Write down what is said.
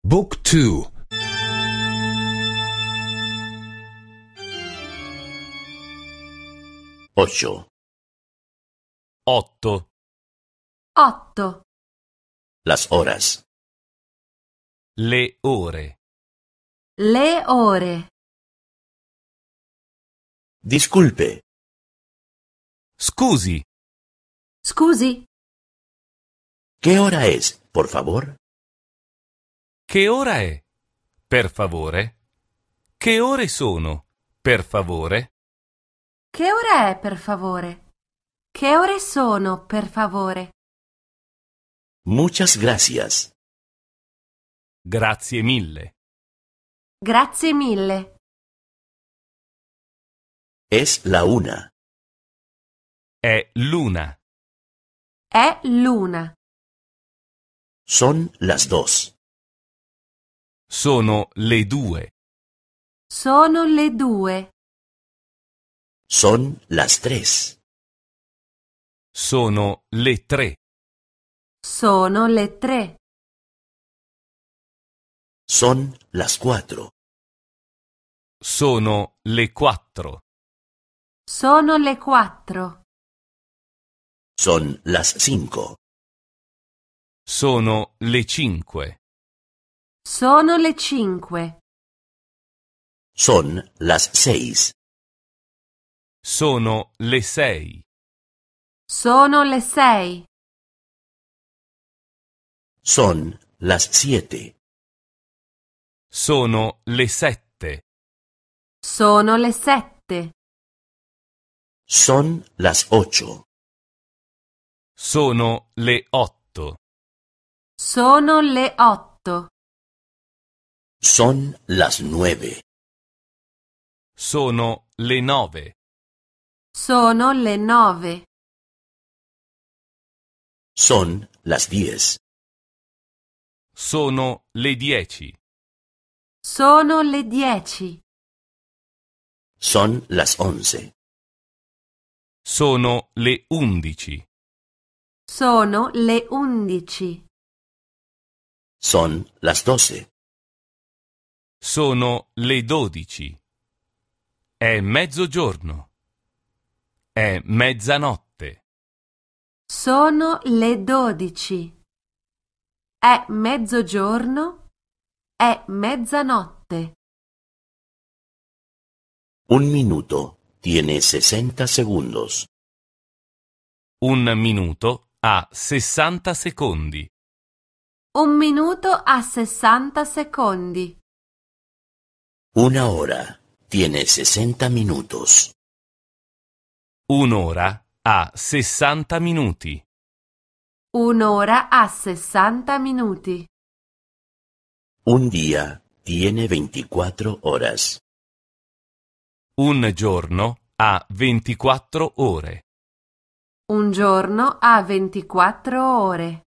Book 2. 8. 8. 8. Las horas. Le ore. Le ore. Disculpe, Scusi, Scusi, ¿qué hora es, por favor? che ora è? Per favore? Che ore sono? Per favore? che ora è per favore? Che ore sono per favore? Muchas gracias. Grazie mille. Grazie mille. Es la 1. È l'una. È l'una. Son las 2. Sono le 2. Sono le 2. Son las 3. Sono le 3. Sono le 3. Son las 4. Sono le 4. Sono le 4. Son las 5. Sono le 5. Sono le 5. Son las 6. Sono le 6. Sono le 6. Son las 7. Sono le 7. Sono le 7. Son las 8. Sono le 8. Sono le 8. Son las 9. Sono le 9. Sono le 9. Son las 10. Sono le 10. Sono le 10. Son las 11. Sono le 11. Sono le 11. Son las 12. Sono le 12. È mezzogiorno. È mezzanotte. Sono le 12. È mezzogiorno. È mezzanotte. Un minuto tiene 60 segundos. Un minuto ha 60 secondi. Un minuto a 60 secondi. Una hora tiene 60 minutos. Un'ora ha 60 minuti. Un'ora a 60 minuti. Un día tiene 24 horas. Un giorno ha 24 ore. Un giorno ha 24 ore.